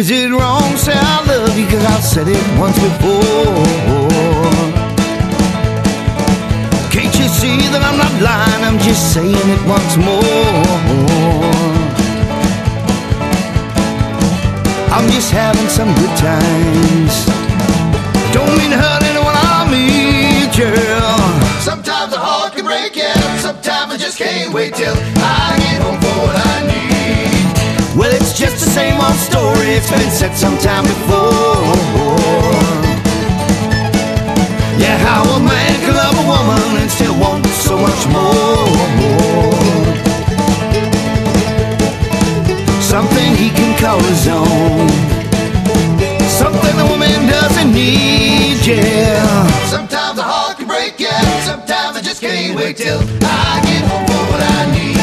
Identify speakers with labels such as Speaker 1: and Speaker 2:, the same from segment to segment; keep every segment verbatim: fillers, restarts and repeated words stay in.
Speaker 1: Is it wrong to say I love you? Cause I've said it once before. Can't you see that I'm not lying? I'm just saying it once more. I'm just having some good times. Don't mean to hurt anyone I meet, girl.
Speaker 2: Sometimes the heart can break, yeah. Sometimes I just can't wait till I get home for what I need.
Speaker 1: Well, it's just the same old story. It's been said sometime before. Yeah, how a man can love a woman and still want so much more. Something he can call his own. Something a woman doesn't need, yeah.
Speaker 2: Sometimes the heart can break, yeah. Sometimes I just can't wait till I get home for what I need.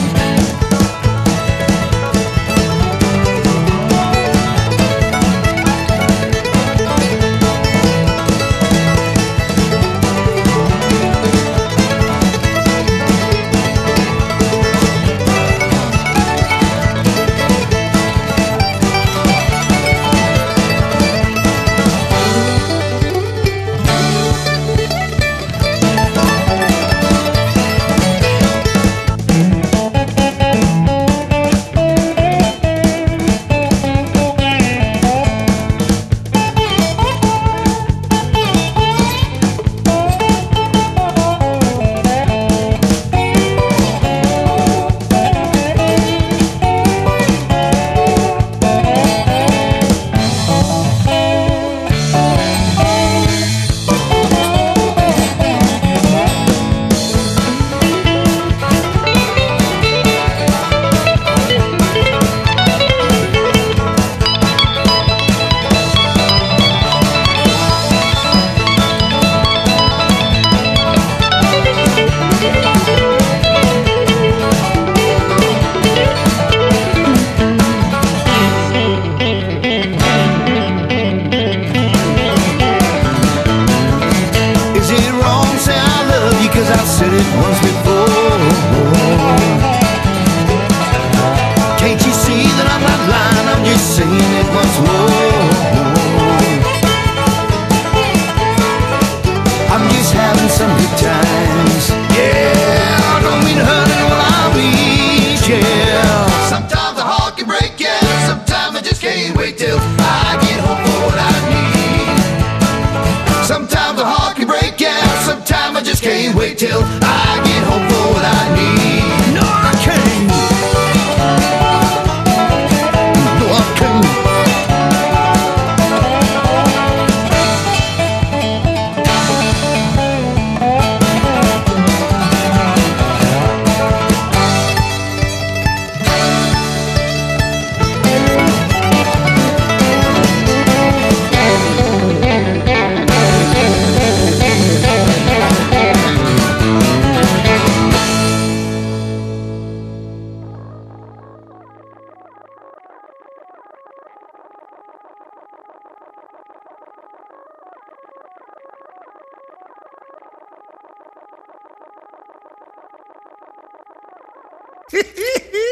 Speaker 2: Can't wait till I get home for what I need.
Speaker 1: No, I can't. No, I can't. Hee hee hee!